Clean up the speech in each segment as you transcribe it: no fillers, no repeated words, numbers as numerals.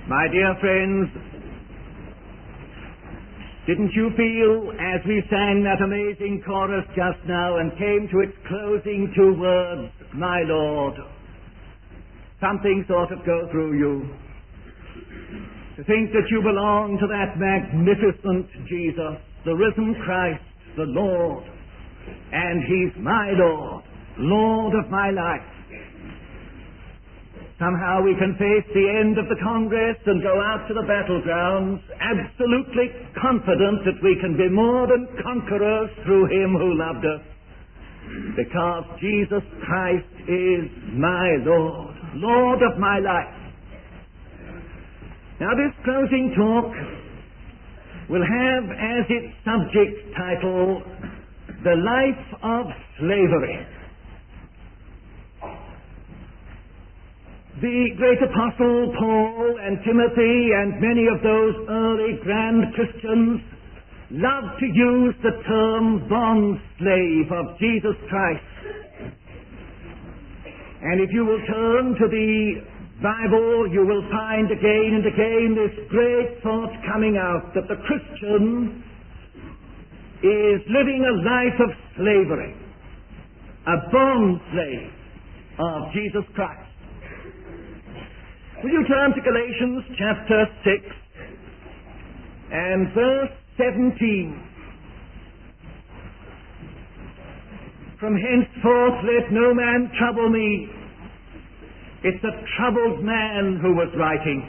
My dear friends, didn't you feel as we sang that amazing chorus just now and came to its closing two words, my Lord, something sort of go through you? To think that you belong to that magnificent Jesus, the risen Christ, the Lord, and He's my Lord, Lord of my life. Somehow we can face the end of the Congress and go out to the battlegrounds absolutely confident that we can be more than conquerors through Him who loved us, because Jesus Christ is my Lord, Lord of my life. Now this closing talk will have as its subject title, The Life of Slavery. The great apostle Paul and Timothy and many of those early grand Christians loved to use the term bond slave of Jesus Christ. And if you will turn to the Bible, you will find again and again this great thought coming out that the Christian is living a life of slavery, a bond slave of Jesus Christ. Will you turn to Galatians chapter 6 and verse 17? From henceforth let no man trouble me. It's a troubled man who was writing.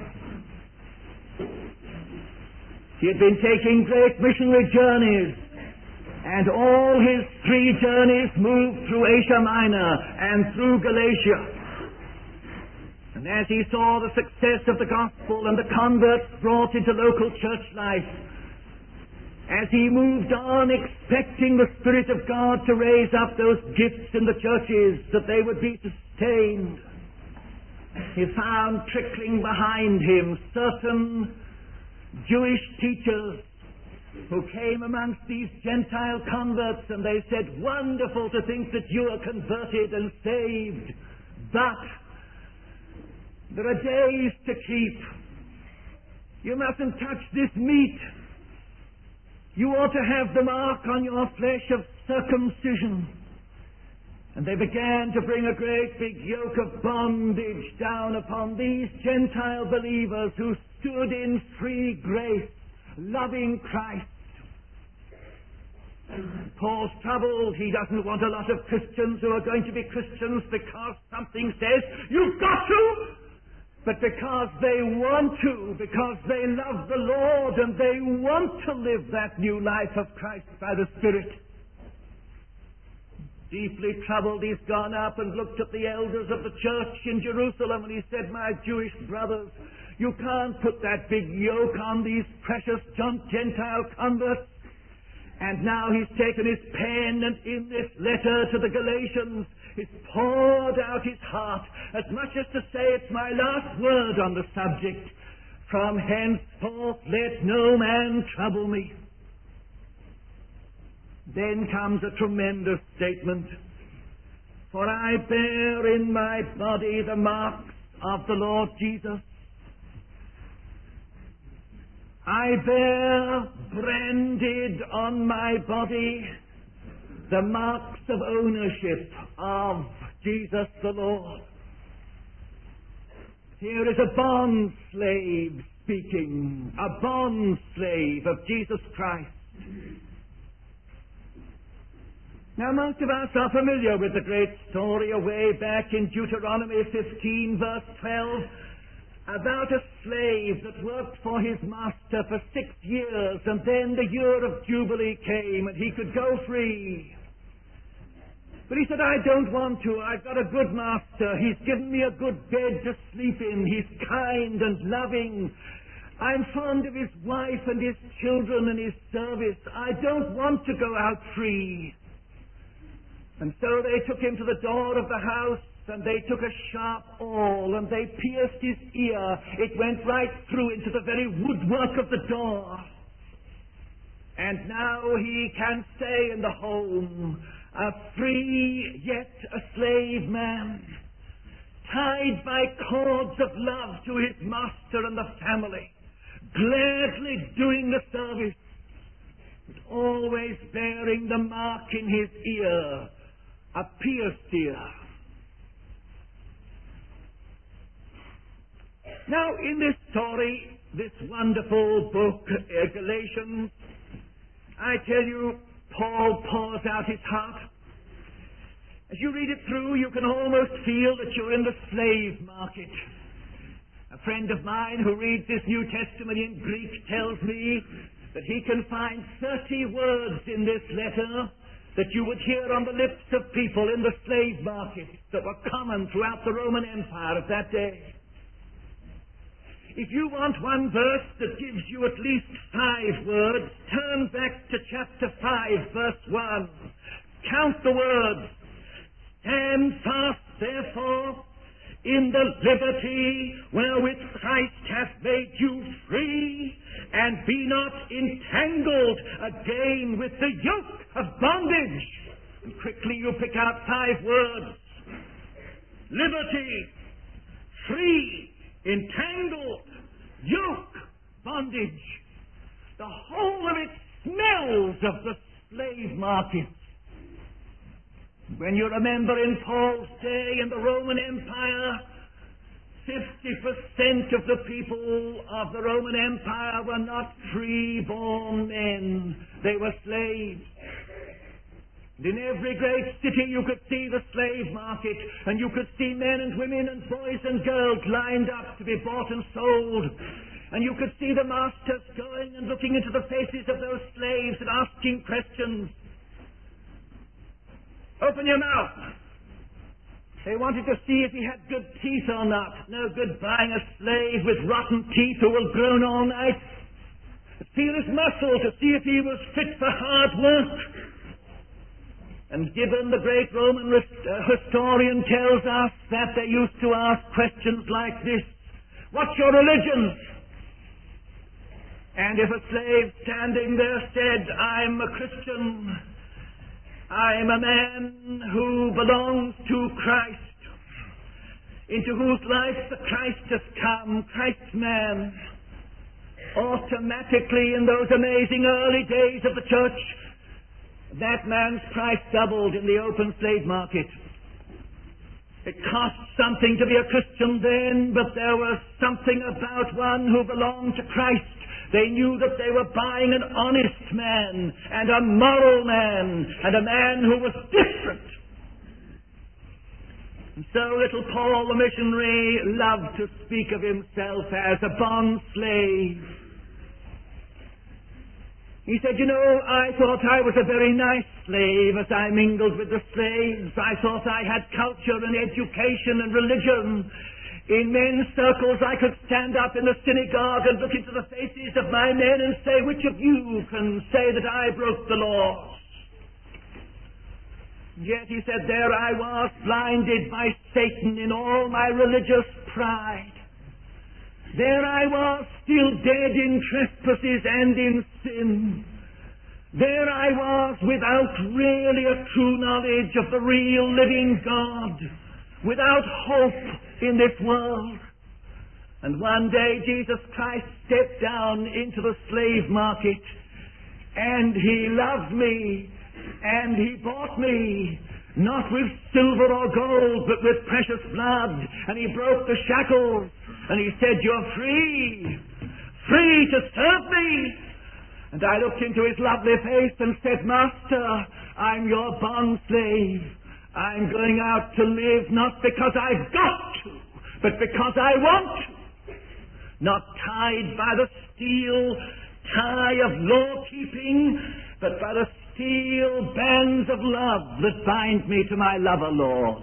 He had been taking great missionary journeys, and all his 3 journeys moved through Asia Minor and through Galatia. And as he saw the success of the gospel and the converts brought into local church life, as he moved on expecting the Spirit of God to raise up those gifts in the churches that they would be sustained, he found trickling behind him certain Jewish teachers who came amongst these Gentile converts, and they said, "Wonderful to think that you are converted and saved, but there are days to keep. You mustn't touch this meat. You ought to have the mark on your flesh of circumcision." And they began to bring a great big yoke of bondage down upon these Gentile believers who stood in free grace, loving Christ. Paul's troubled. He doesn't want a lot of Christians who are going to be Christians because something says, "You've got to," but because they want to, because they love the Lord and they want to live that new life of Christ by the Spirit. Deeply troubled, he's gone up and looked at the elders of the church in Jerusalem, and he said, "My Jewish brothers, you can't put that big yoke on these precious Gentile converts." And now he's taken his pen, and in this letter to the Galatians, he's poured out his heart, as much as to say, it's my last word on the subject. From henceforth let no man trouble me. Then comes a tremendous statement. For I bear in my body the marks of the Lord Jesus. I bear branded on my body the marks of ownership of Jesus the Lord. Here is a bond slave speaking, a bond slave of Jesus Christ. Now, most of us are familiar with the great story away back in Deuteronomy 15, verse 12, about a slave that worked for his master for 6 years, and then the year of Jubilee came, and he could go free. But he said, "I don't want to. I've got a good master. He's given me a good bed to sleep in. He's kind and loving. I'm fond of his wife and his children and his service. I don't want to go out free." And so they took him to the door of the house, and they took a sharp awl, and they pierced his ear. It went right through into the very woodwork of the door. And now he can stay in the home, a free yet a slave man, tied by cords of love to his master and the family, gladly doing the service, but always bearing the mark in his ear, a pierced ear. Now, in this story, this wonderful book, Galatians, I tell you, Paul pours out his heart. As you read it through, you can almost feel that you're in the slave market. A friend of mine who reads this New Testament in Greek tells me that he can find 30 words in this letter that you would hear on the lips of people in the slave market that were common throughout the Roman Empire of that day. If you want one verse that gives you at least 5 words, turn back to chapter 5, verse 1. Count the words. Stand fast, therefore, in the liberty wherewith Christ hath made you free, and be not entangled again with the yoke of bondage. And quickly you pick out 5 words. Liberty, free, entangled, yoke, bondage. The whole of it smells of the slave market. When you remember in Paul's day in the Roman Empire, 50% of the people of the Roman Empire were not free-born men. They were slaves. In every great city you could see the slave market, and you could see men and women and boys and girls lined up to be bought and sold. And you could see the masters going and looking into the faces of those slaves and asking questions. Open your mouth. They wanted to see if he had good teeth or not. No good buying a slave with rotten teeth who will groan all night. Feel his muscle to see if he was fit for hard work. And Gibbon, the great Roman historian, tells us that they used to ask questions like this. What's your religion? And if a slave standing there said, I'm a Christian, I'm a man who belongs to Christ, into whose life the Christ has come, Christ's man, automatically in those amazing early days of the church, that man's price doubled in the open slave market. It cost something to be a Christian then, but there was something about one who belonged to Christ. They knew that they were buying an honest man and a moral man and a man who was different. And so little Paul the missionary loved to speak of himself as a bond slave. He said, I thought I was a very nice slave as I mingled with the slaves. I thought I had culture and education and religion. In men's circles I could stand up in the synagogue and look into the faces of my men and say, which of you can say that I broke the laws? Yet, he said, there I was, blinded by Satan in all my religious pride. There I was, still dead in trespasses and in sin. There I was, without really a true knowledge of the real living God, without hope in this world. And one day Jesus Christ stepped down into the slave market, and he loved me, and he bought me, not with silver or gold, but with precious blood. And he broke the shackles, and he said, you're free, free to serve me. And I looked into his lovely face and said, Master, I'm your bond slave. I'm going out to live not because I've got to, but because I want to. Not tied by the steel tie of law-keeping, but by the steel bands of love that bind me to my lover, Lord.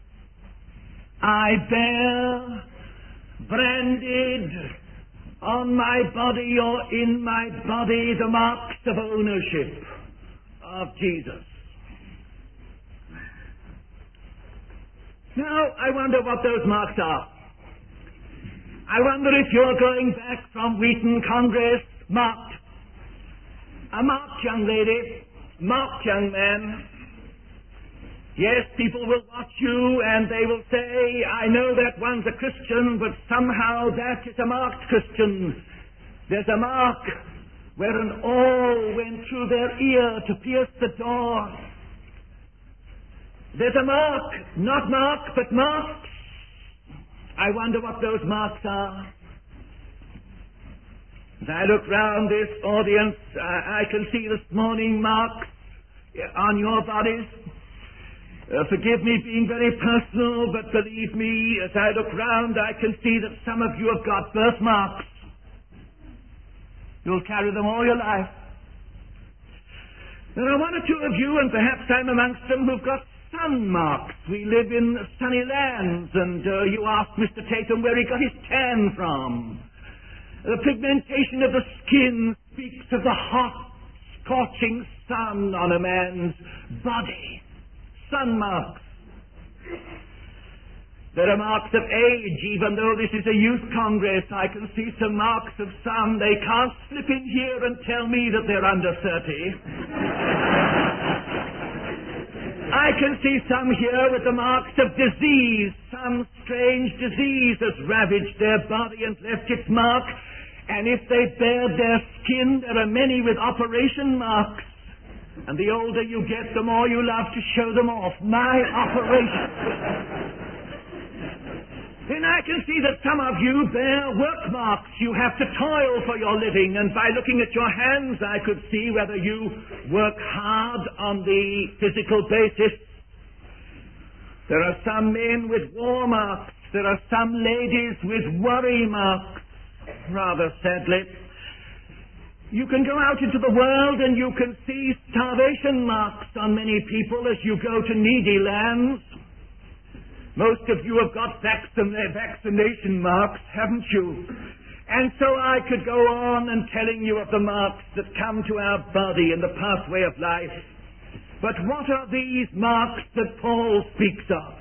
I bear, branded on my body or in my body, the marks of ownership of Jesus. Now, I wonder what those marks are. I wonder if you're going back from Wheaton Congress marked. A marked young lady, marked young man. Yes, people will watch you and they will say, I know that one's a Christian, but somehow that is a marked Christian. There's a mark where an awl went through their ear to pierce the door. There's a mark, not mark, but marks. I wonder what those marks are. As I look round this audience, I can see this morning marks on your bodies. Forgive me being very personal, but believe me, as I look round, I can see that some of you have got birthmarks. You'll carry them all your life. There are one or two of you, and perhaps I'm amongst them, who've got sun marks. We live in sunny lands, and you ask Mr. Tatum where he got his tan from. The pigmentation of the skin speaks of the hot, scorching sun on a man's body. Sun marks. There are marks of age, even though this is a youth congress. I can see some marks of some. They can't slip in here and tell me that they're under 30. I can see some here with the marks of disease. Some strange disease has ravaged their body and left its mark. And if they bared their skin, there are many with operation marks. And the older you get, the more you love to show them off. My operation. Then I can see that some of you bear work marks. You have to toil for your living, and by looking at your hands, I could see whether you work hard on the physical basis. There are some men with war marks. There are some ladies with worry marks, rather sadly. You can go out into the world and you can see starvation marks on many people as you go to needy lands. Most of you have got vaccination marks, haven't you? And so I could go on and telling you of the marks that come to our body in the pathway of life. But what are these marks that Paul speaks of?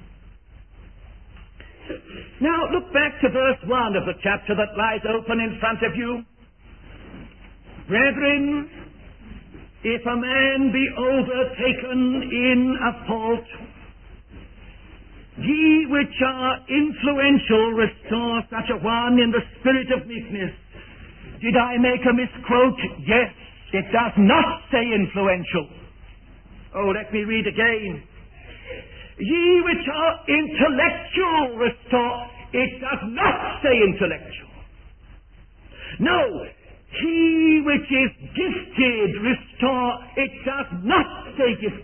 Now look back to verse 1 of the chapter that lies open in front of you. Brethren, if a man be overtaken in a fault, ye which are influential, restore such a one in the spirit of meekness. Did I make a misquote? Yes, it does not say influential. Oh, let me read again. Ye which are intellectual, restore. It does not say intellectual. No, he which is gifted, restore. It does not say gifted.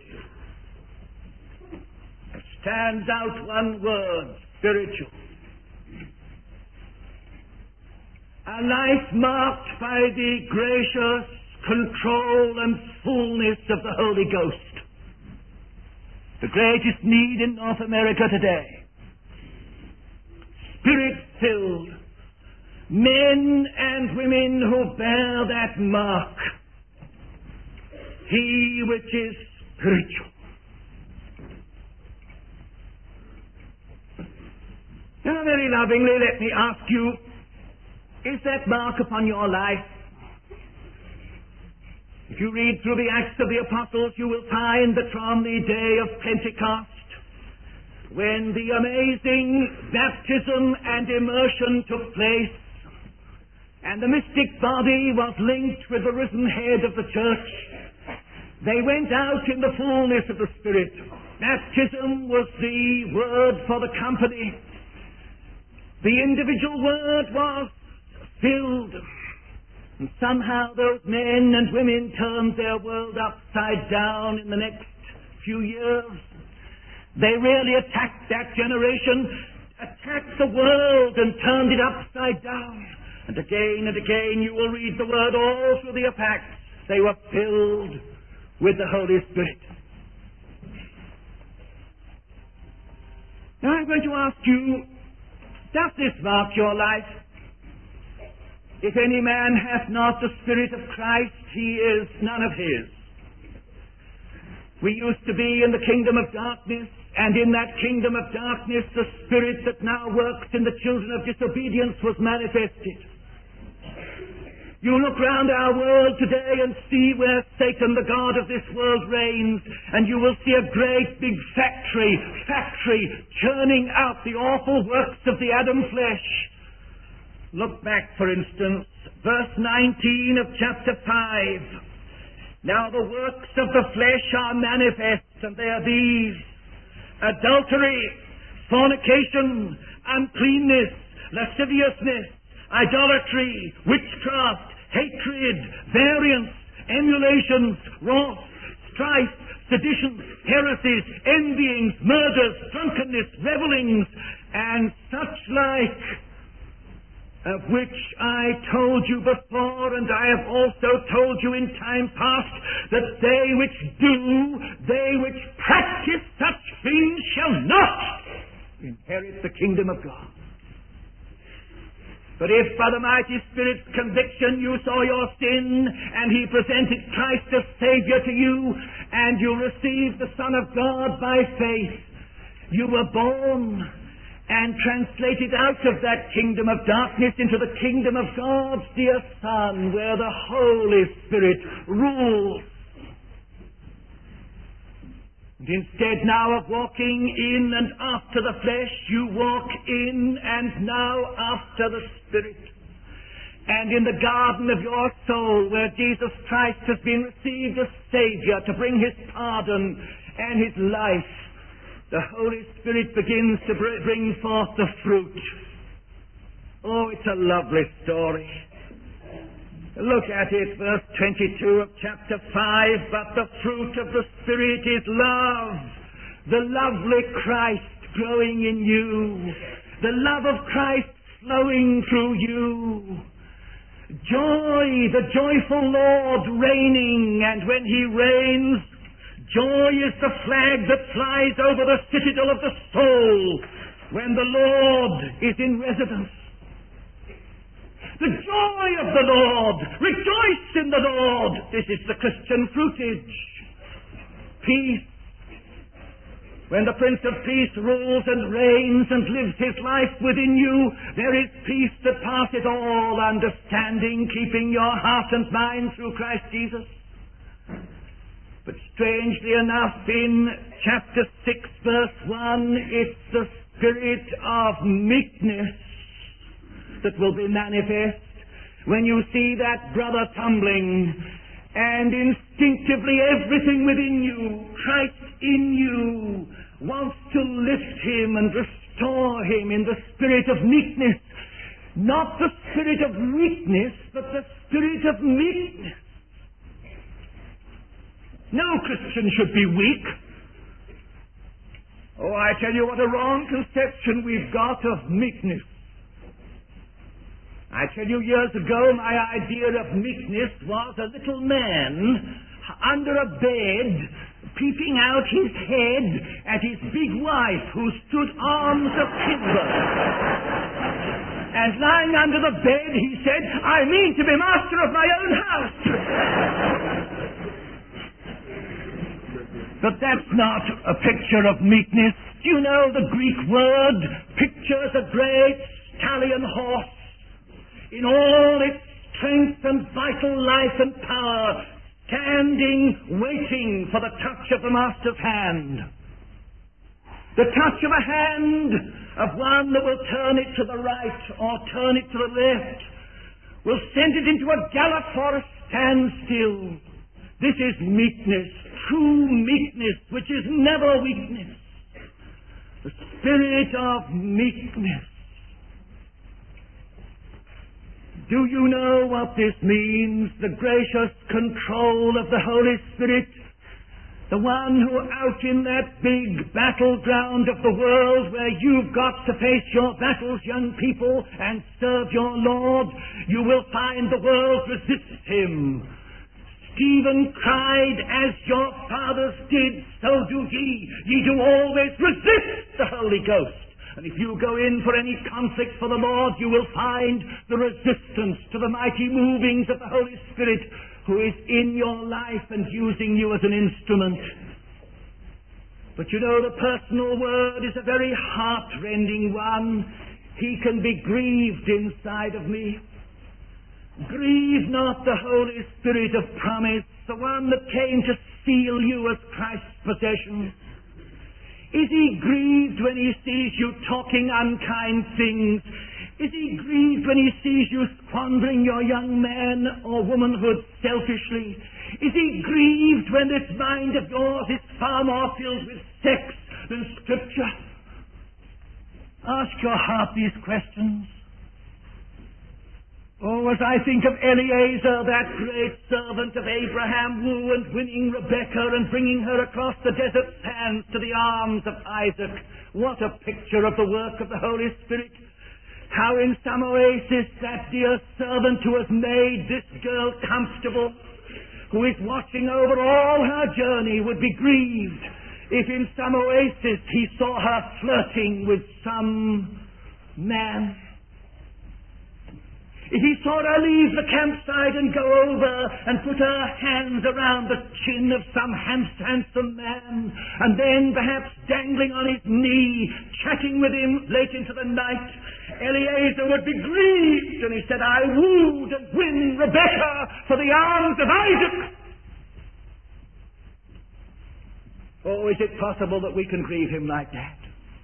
Stands out one word, spiritual. A life marked by the gracious control and fullness of the Holy Ghost. The greatest need in North America today. Spirit-filled men and women who bear that mark. He which is spiritual. Now, very lovingly, let me ask you, is that mark upon your life? If you read through the Acts of the Apostles, you will find that from the day of Pentecost, when the amazing baptism and immersion took place, and the mystic body was linked with the risen head of the church, they went out in the fullness of the Spirit. Baptism was the word for the company. The individual word was filled. And somehow those men and women turned their world upside down in the next few years. They really attacked that generation, attacked the world and turned it upside down. And again you will read the word all through the Acts. They were filled with the Holy Spirit. Now I'm going to ask you, does this mark your life? If any man hath not the Spirit of Christ, he is none of his. We used to be in the kingdom of darkness, and in that kingdom of darkness the Spirit that now works in the children of disobedience was manifested. You look round our world today and see where Satan, the god of this world, reigns, and you will see a great big factory churning out the awful works of the Adam flesh. Look back, for instance, verse 19 of chapter 5. Now the works of the flesh are manifest, and they are these: adultery, fornication, uncleanness, lasciviousness, idolatry, witchcraft, hatred, variance, emulations, wrath, strife, seditions, heresies, envyings, murders, drunkenness, revellings, and such like, of which I told you before, and I have also told you in time past, that they which practice such things shall not inherit the kingdom of God. But if by the mighty Spirit's conviction you saw your sin, and He presented Christ as Savior to you, and you received the Son of God by faith, you were born and translated out of that kingdom of darkness into the kingdom of God's dear Son, where the Holy Spirit rules. And instead now of walking in and after the flesh, you walk in and now after the Spirit. And in the garden of your soul, where Jesus Christ has been received as Savior to bring His pardon and His life, the Holy Spirit begins to bring forth the fruit. Oh, it's a lovely story. Look at it, verse 22 of chapter 5. But the fruit of the Spirit is love, the lovely Christ growing in you, the love of Christ flowing through you. Joy, the joyful Lord reigning, and when He reigns, joy is the flag that flies over the citadel of the soul when the Lord is in residence. The joy of the Lord. Rejoice in the Lord. This is the Christian fruitage. Peace. When the Prince of Peace rules and reigns and lives His life within you, there is peace that passeth all understanding, keeping your heart and mind through Christ Jesus. But strangely enough, in chapter 6, verse 1, it's the spirit of meekness that will be manifest when you see that brother tumbling, and instinctively everything within you, Christ in you, wants to lift him and restore him in the spirit of meekness. Not the spirit of weakness, but the spirit of meekness. No Christian should be weak. Oh, I tell you what a wrong conception we've got of meekness. I tell you, years ago, my idea of meekness was a little man under a bed, peeping out his head at his big wife, who stood arms akimbo. And lying under the bed, he said, "I mean to be master of my own house." But that's not a picture of meekness. Do you know the Greek word pictures a great stallion horse in all its strength and vital life and power, standing, waiting for the touch of the master's hand. The touch of a hand of one that will turn it to the right or turn it to the left, will send it into a gallop or a standstill. This is meekness, true meekness, which is never weakness. The spirit of meekness. Do you know what this means? The gracious control of the Holy Spirit. The one who out in that big battleground of the world where you've got to face your battles, young people, and serve your Lord, you will find the world resists him. Stephen cried, "As your fathers did, so do ye. Ye do always resist the Holy Ghost." And if you go in for any conflict for the Lord, you will find the resistance to the mighty movings of the Holy Spirit, who is in your life and using you as an instrument. But you know, the personal word is a very heart-rending one. He can be grieved inside of me. Grieve not the Holy Spirit of promise, the one that came to seal you as Christ's possession. Is he grieved when he sees you talking unkind things? Is he grieved when he sees you squandering your young man or womanhood selfishly? Is he grieved when this mind of yours is far more filled with sex than Scripture? Ask your heart these questions. Oh, as I think of Eliezer, that great servant of Abraham, woo and winning Rebekah and bringing her across the desert sands to the arms of Isaac, what a picture of the work of the Holy Spirit. How in some oasis that dear servant who has made this girl comfortable, who is watching over all her journey, would be grieved if in some oasis he saw her flirting with some man. If he saw her leave the campsite and go over and put her hands around the chin of some handsome man, and then perhaps dangling on his knee, chatting with him late into the night, Eliezer would be grieved, and he said, I wooed and win Rebekah for the arms of Isaac. Oh, is it possible that we can grieve him like that?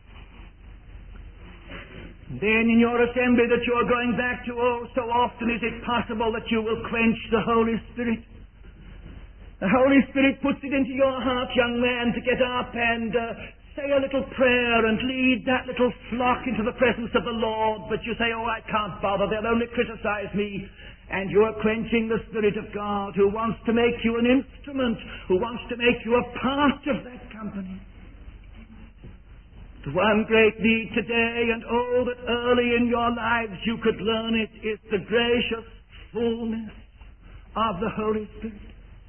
Then in your assembly that you are going back to, oh, so often is it possible that you will quench the Holy Spirit. The Holy Spirit puts it into your heart, young man, to get up and say a little prayer and lead that little flock into the presence of the Lord. But you say, oh, I can't bother, they'll only criticize me. And you are quenching the Spirit of God, who wants to make you an instrument, who wants to make you a part of that company. The one great need today, and oh, that early in your lives you could learn it, is the gracious fullness of the Holy Spirit.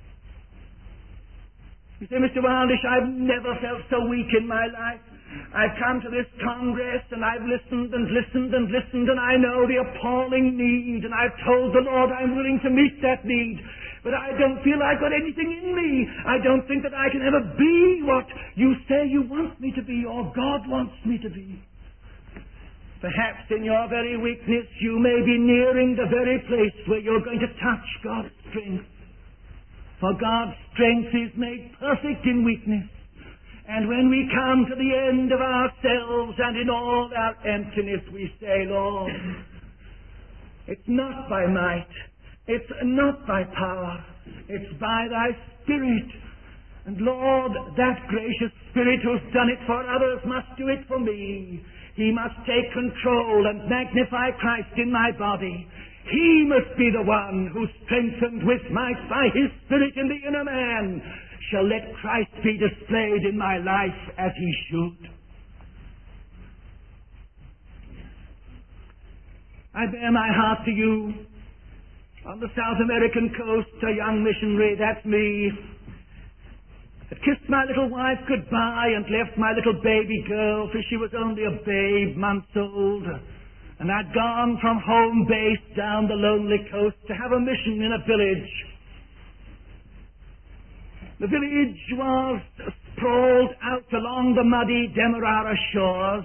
You say, Mr. Wildish, I've never felt so weak in my life. I've come to this Congress, and I've listened and listened and listened, and I know the appalling need, and I've told the Lord I'm willing to meet that need. But I don't feel I've got anything in me. I don't think that I can ever be what you say you want me to be, or God wants me to be. Perhaps in your very weakness you may be nearing the very place where you're going to touch God's strength. For God's strength is made perfect in weakness. And when we come to the end of ourselves and in all our emptiness, we say, Lord, it's not by might, it's not by power, it's by thy Spirit. And Lord, that gracious Spirit who's done it for others must do it for me. He must take control and magnify Christ in my body. He must be the one who, strengthened with might by his Spirit in the inner man, shall let Christ be displayed in my life as he should. I bear my heart to you. On the South American coast, a young missionary, that's me, had kissed my little wife goodbye and left my little baby girl, for she was only a babe, months old. And I'd gone from home base down the lonely coast to have a mission in a village. The village was sprawled out along the muddy Demerara shores,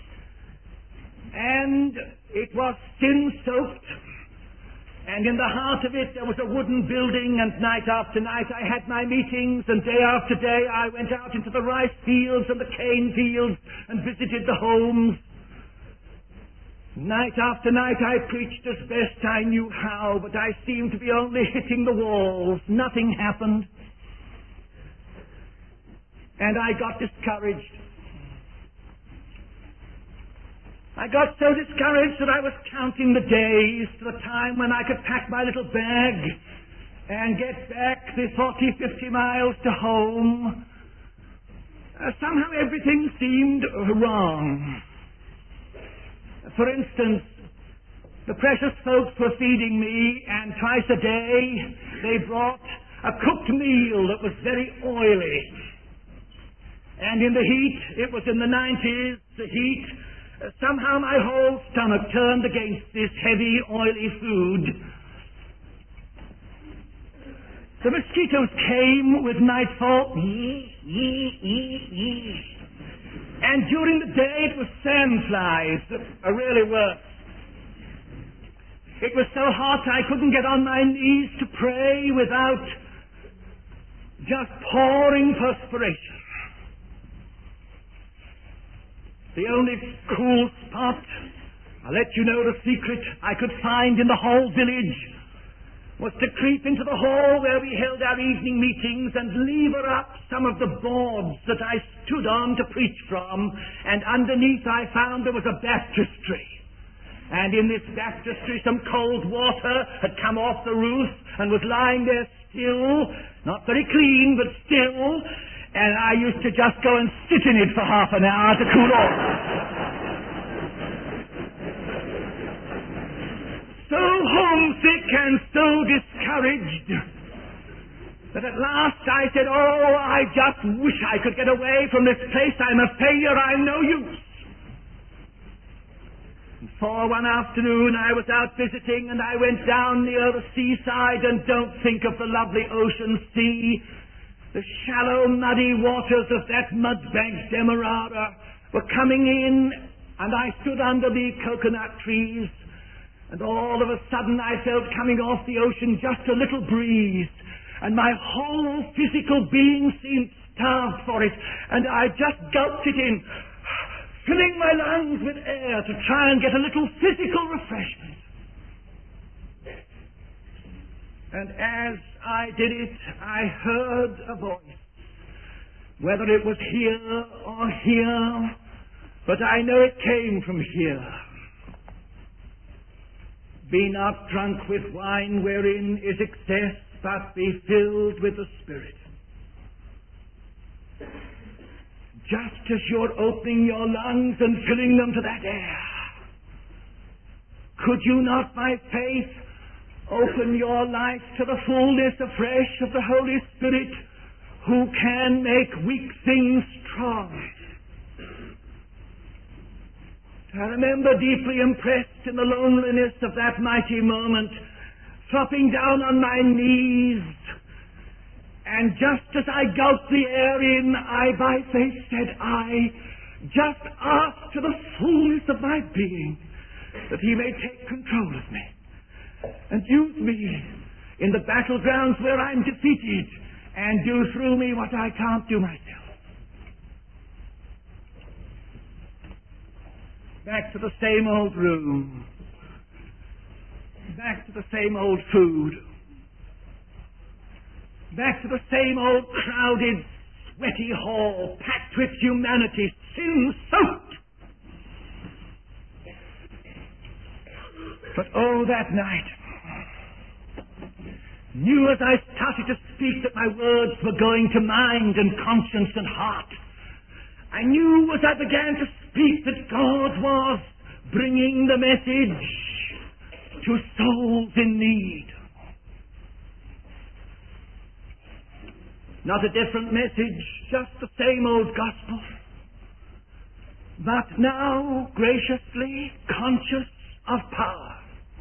and it was sin-soaked. And in the heart of it there was a wooden building, and night after night I had my meetings, and day after day I went out into the rice fields and the cane fields and visited the homes. Night after night I preached as best I knew how, but I seemed to be only hitting the walls. Nothing happened. And I got discouraged. I got so discouraged that I was counting the days to the time when I could pack my little bag and get back the 40, 50 miles to home. Somehow everything seemed wrong. For instance, the precious folks were feeding me, and twice a day they brought a cooked meal that was very oily. And in the heat, it was in the 90s, the heat, somehow my whole stomach turned against this heavy, oily food. The mosquitoes came with nightfall, and during the day it was sandflies that are really worse. It was so hot I couldn't get on my knees to pray without just pouring perspiration. The only cool spot, I'll let you know the secret, I could find in the whole village was to creep into the hall where we held our evening meetings and lever up some of the boards that I stood on to preach from, and underneath I found there was a baptistry. And in this baptistry some cold water had come off the roof and was lying there still, not very clean, but still, and I used to just go and sit in it for half an hour to cool off. So homesick and so discouraged that at last I said, oh, I just wish I could get away from this place. I'm a failure. I'm no use. And for one afternoon I was out visiting, and I went down near the seaside, and don't think of the lovely ocean sea. The shallow, muddy waters of that mud-banked Demerara were coming in, and I stood under the coconut trees. And all of a sudden I felt coming off the ocean just a little breeze, and my whole physical being seemed starved for it, and I just gulped it in, filling my lungs with air to try and get a little physical refreshment. And as I did it, I heard a voice, whether it was here or here, but I know it came from here. Be not drunk with wine wherein is excess, but be filled with the Spirit. Just as you're opening your lungs and filling them to that air, could you not by faith open your life to the fullness afresh of the Holy Spirit, who can make weak things strong? I remember deeply impressed in the loneliness of that mighty moment, dropping down on my knees, and just as I gulped the air in, I by faith said, I just ask to the fullness of my being that He may take control of me and use me in the battlegrounds where I'm defeated, and do through me what I can't do myself. Back to the same old room. Back to the same old food. Back to the same old crowded, sweaty hall, packed with humanity, sin-soaked. But oh, that night, knew as I started to speak that my words were going to mind and conscience and heart. I knew as I began to speak that God was bringing the message to souls in need. Not a different message, just the same old gospel. But now graciously conscious of power.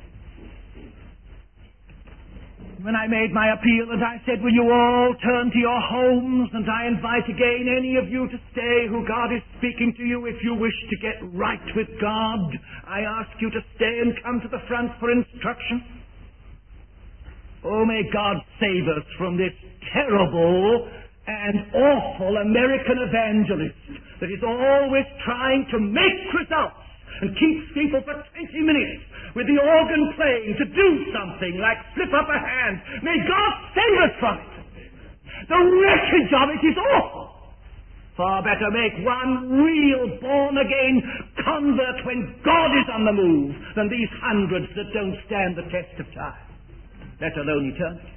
When I made my appeal and I said, will you all turn to your homes, and I invite again any of you to stay who God is speaking to you if you wish to get right with God. I ask you to stay and come to the front for instruction. Oh, may God save us from this terrible and awful American evangelist that is always trying to make results and keeps people for 20 minutes with the organ playing to do something like flip up a hand. May God save us from it. The wreckage of it is awful. Far better make one real born-again convert when God is on the move than these hundreds that don't stand the test of time, let alone eternity.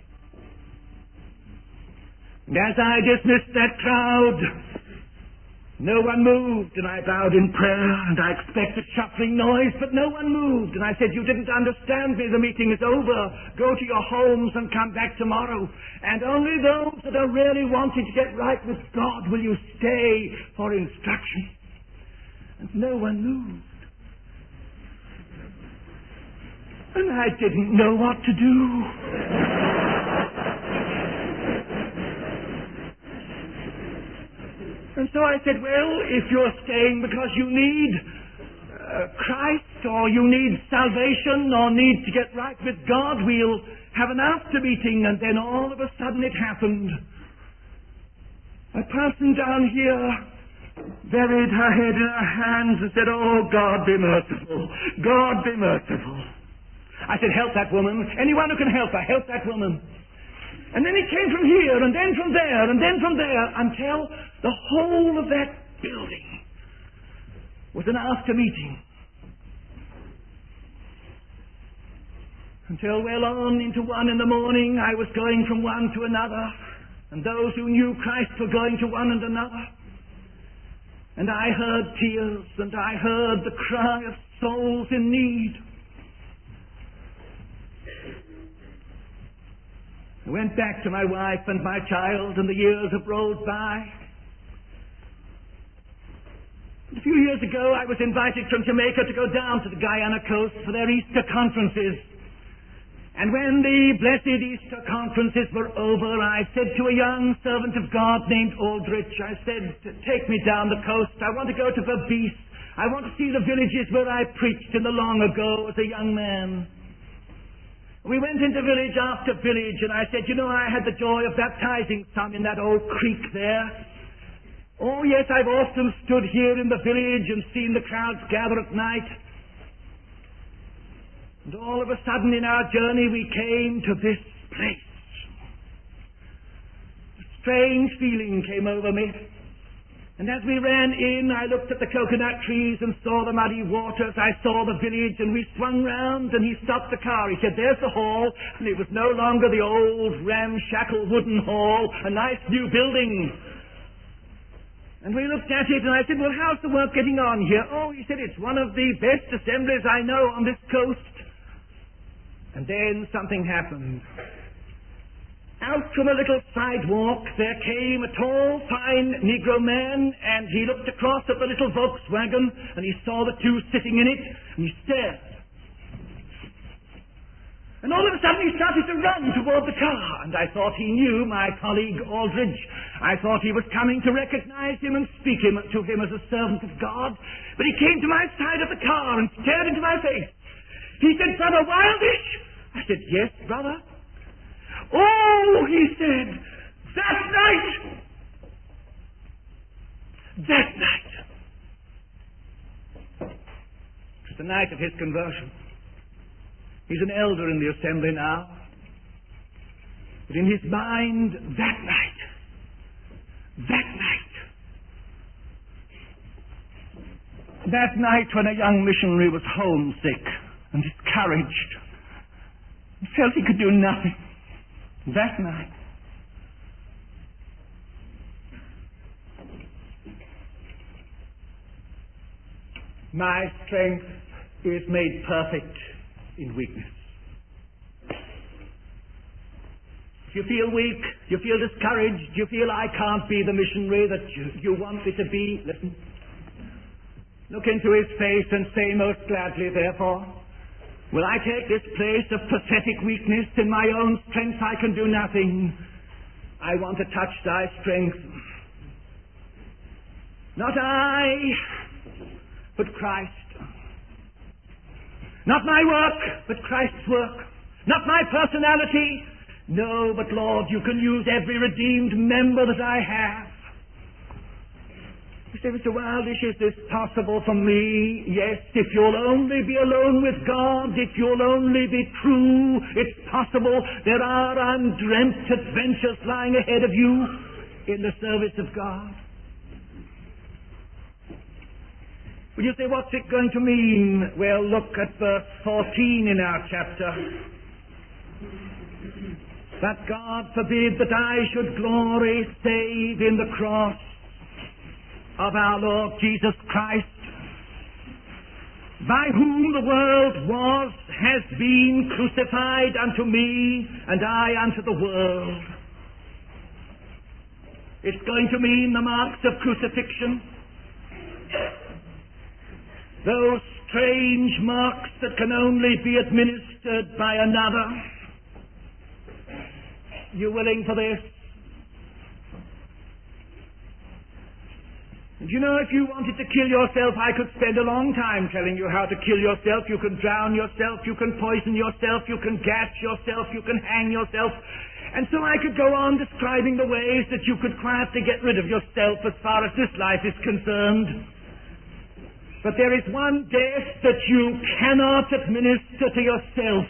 And as I dismissed that crowd, no one moved, and I bowed in prayer, and I expected shuffling noise, but no one moved. And I said, you didn't understand me, the meeting is over. Go to your homes and come back tomorrow. And only those that are really wanting to get right with God will you stay for instruction. And no one moved. And I didn't know what to do. And so I said, well, if you're staying because you need, Christ, or you need salvation, or need to get right with God, we'll have an after meeting. And then all of a sudden it happened. A person down here buried her head in her hands and said, "Oh, God, be merciful. God, be merciful." I said, "Help that woman. Anyone who can help her, help that woman." And then it came from here, and then from there, and then from there, until the whole of that building was an after meeting. Until well on into 1 in the morning, I was going from one to another, and those who knew Christ were going to one and another. And I heard tears, and I heard the cry of souls in need. I went back to my wife and my child, and the years have rolled by. A few years ago, I was invited from Jamaica to go down to the Guyana coast for their Easter conferences. And when the blessed Easter conferences were over, I said to a young servant of God named Aldrich, I said, "Take me down the coast. I want to go to Berbice. I want to see the villages where I preached in the long ago as a young man." We went into village after village, and I said, I had the joy of baptizing some in that old creek there. Oh, yes, I've often stood here in the village and seen the crowds gather at night. And all of a sudden in our journey we came to this place. A strange feeling came over me. And as we ran in, I looked at the coconut trees and saw the muddy waters. I saw the village, and we swung round, and he stopped the car. He said, "There's the hall." And it was no longer the old ramshackle wooden hall, a nice new building. And we looked at it, and I said, "Well, how's the work getting on here?" "Oh," he said, "it's one of the best assemblies I know on this coast." And then something happened. Out from a little sidewalk there came a tall, fine Negro man, and he looked across at the little Volkswagen, and he saw the two sitting in it, and he stared. And all of a sudden he started to run toward the car, and I thought he knew my colleague Aldridge. I thought he was coming to recognize him and speak to him as a servant of God. But he came to my side of the car and stared into my face. He said, "Brother Wildish?" I said, "Yes, brother." "Oh," he said, "that night! That night!" It was the night of his conversion. He's an elder in the assembly now. But in his mind, that night when a young missionary was homesick and discouraged and felt he could do nothing, that night. My strength is made perfect in weakness. If you feel weak, you feel discouraged, you feel I can't be the missionary that you want me to be, listen. Look into his face and say most gladly, therefore, will I take this place of pathetic weakness? In my own strength I can do nothing. I want to touch thy strength. Not I, but Christ. Not my work, but Christ's work. Not my personality. No, but Lord, you can use every redeemed member that I have. You say, "Mr. Wildish, is this possible for me?" Yes, if you'll only be alone with God, if you'll only be true, it's possible. There are undreamt adventures lying ahead of you in the service of God. Will you say, "What's it going to mean?" Well, look at verse 14 in our chapter. "That God forbid that I should glory save in the cross of our Lord Jesus Christ, by whom the world has been crucified unto me, and I unto the world." It's going to mean the marks of crucifixion. Those strange marks that can only be administered by another. You willing for this? You know, if you wanted to kill yourself, I could spend a long time telling you how to kill yourself. You can drown yourself, you can poison yourself, you can gas yourself, you can hang yourself. And so I could go on describing the ways that you could quietly get rid of yourself as far as this life is concerned. But there is one death that you cannot administer to yourself.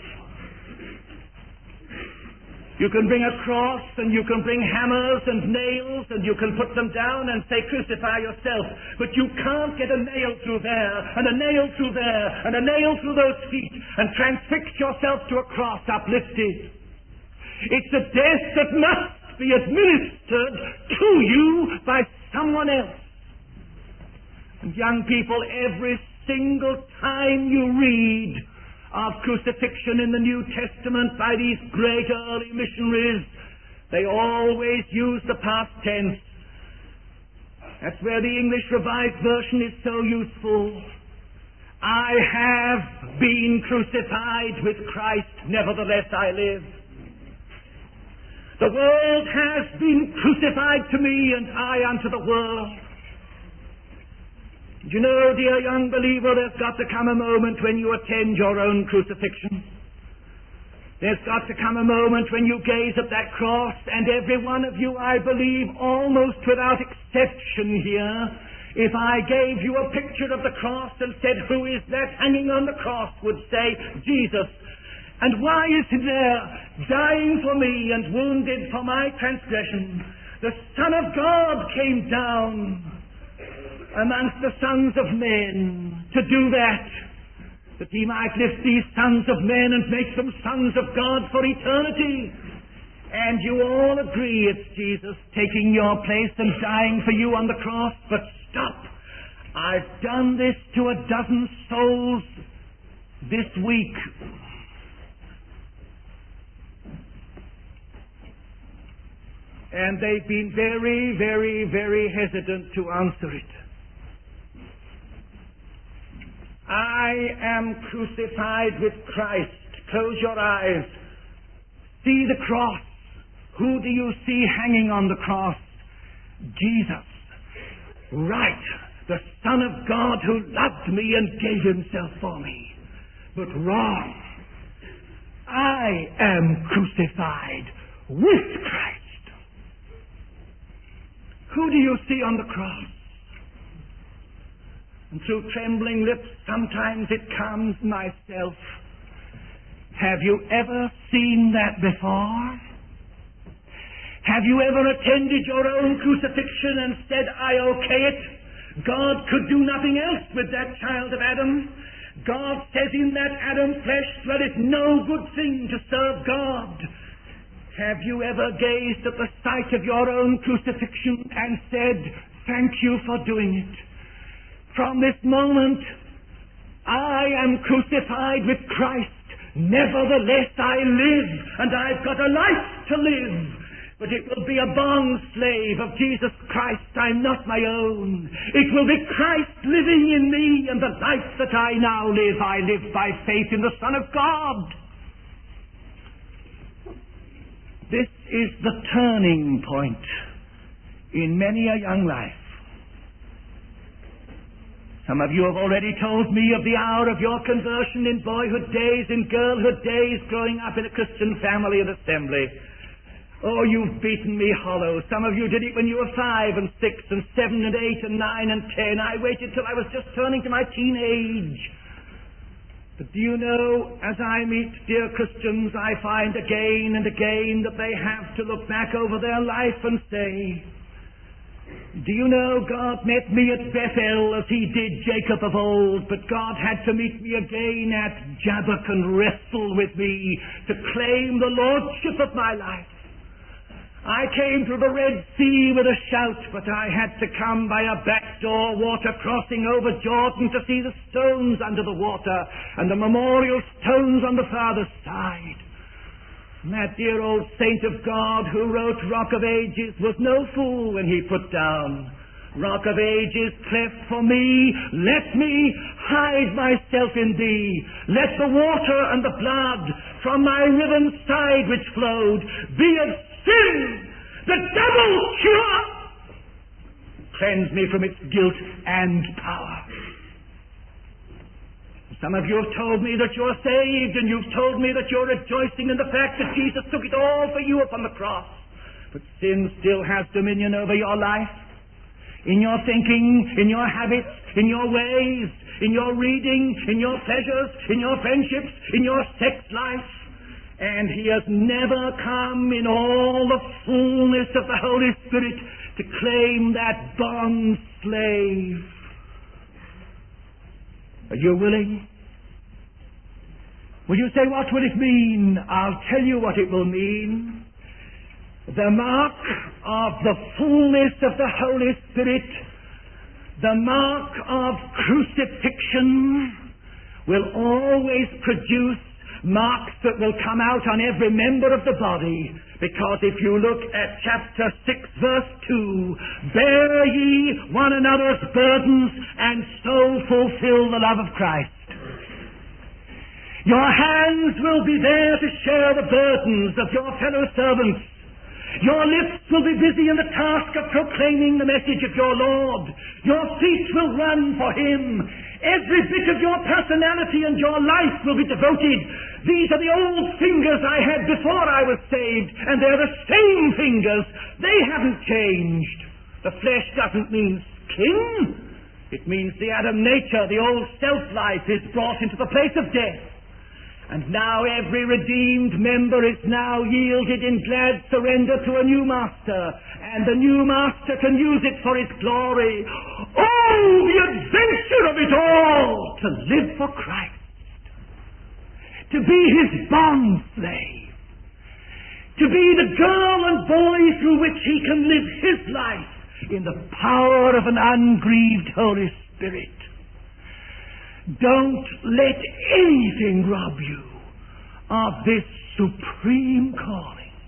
You can bring a cross, and you can bring hammers and nails, and you can put them down and say, crucify yourself. But you can't get a nail through there, and a nail through there, and a nail through those feet, and transfix yourself to a cross uplifted. It's a death that must be administered to you by someone else. And young people, every single time you read of crucifixion in the New Testament by these great early missionaries, they always use the past tense. That's where the English Revised Version is so useful. I have been crucified with Christ, nevertheless I live. The world has been crucified to me, and I unto the world. You know, dear young believer, there's got to come a moment when you attend your own crucifixion. There's got to come a moment when you gaze at that cross, and every one of you, I believe, almost without exception here, if I gave you a picture of the cross and said, who is that hanging on the cross, would say, Jesus. And why is he there, dying for me and wounded for my transgression? The Son of God came down amongst the sons of men to do that he might lift these sons of men and make them sons of God for eternity. And you all agree it's Jesus taking your place and dying for you on the cross. But stop! I've done this to a dozen souls this week. And they've been very, very, very hesitant to answer it. I am crucified with Christ. Close your eyes. See the cross. Who do you see hanging on the cross? Jesus. Right. The Son of God who loved me and gave himself for me. But wrong. I am crucified with Christ. Who do you see on the cross? And through trembling lips, sometimes it comes, myself. Have you ever seen that before? Have you ever attended your own crucifixion and said, I okay it? God could do nothing else with that child of Adam. God says in that Adam flesh dwelleth no good thing to serve God. Have you ever gazed at the sight of your own crucifixion and said, thank you for doing it? From this moment, I am crucified with Christ. Nevertheless, I live, and I've got a life to live. But it will be a bond slave of Jesus Christ. I'm not my own. It will be Christ living in me, and the life that I now live, I live by faith in the Son of God. This is the turning point in many a young life. Some of you have already told me of the hour of your conversion in boyhood days, in girlhood days, growing up in a Christian family and assembly. Oh, you've beaten me hollow. Some of you did it when you were 5 and 6 and 7 and 8 and 9 and 10. I waited till I was just turning to my teenage. But do you know, as I meet dear Christians, I find again and again that they have to look back over their life and say, do you know, God met me at Bethel as he did Jacob of old, but God had to meet me again at Jabbok and wrestle with me to claim the lordship of my life. I came through the Red Sea with a shout, but I had to come by a backdoor water crossing over Jordan to see the stones under the water and the memorial stones on the farther side. And that dear old saint of God who wrote Rock of Ages was no fool when he put down, Rock of Ages, cleft for me, let me hide myself in thee. Let the water and the blood from my riven side which flowed be of sin, the double cure. cleanse me from its guilt and power. Some of you have told me that you're saved, and you've told me that you're rejoicing in the fact that Jesus took it all for you upon the cross. But sin still has dominion over your life, in your thinking, in your habits, in your ways, in your reading, in your pleasures, in your friendships, in your sex life. And He has never come in all the fullness of the Holy Spirit to claim that bond slave. Are you willing? Will you say, what will it mean? I'll tell you what it will mean. The mark of the fullness of the Holy Spirit, the mark of crucifixion, will always produce marks that will come out on every member of the body. Because if you look at chapter 6, verse 2, bear ye one another's burdens, and so fulfill the love of Christ. Your hands will be there to share the burdens of your fellow servants. Your lips will be busy in the task of proclaiming the message of your Lord. Your feet will run for Him. Every bit of your personality and your life will be devoted. These are the old fingers I had before I was saved, and they're the same fingers. They haven't changed. The flesh doesn't mean skin. It means the Adam nature, the old self-life, is brought into the place of death. And now every redeemed member is now yielded in glad surrender to a new master, and the new master can use it for his glory. Oh, the adventure of it all! To live for Christ. To be His bond slave. To be the girl and boy through which he can live his life in the power of an ungrieved Holy Spirit. Don't let anything rob you of this supreme calling.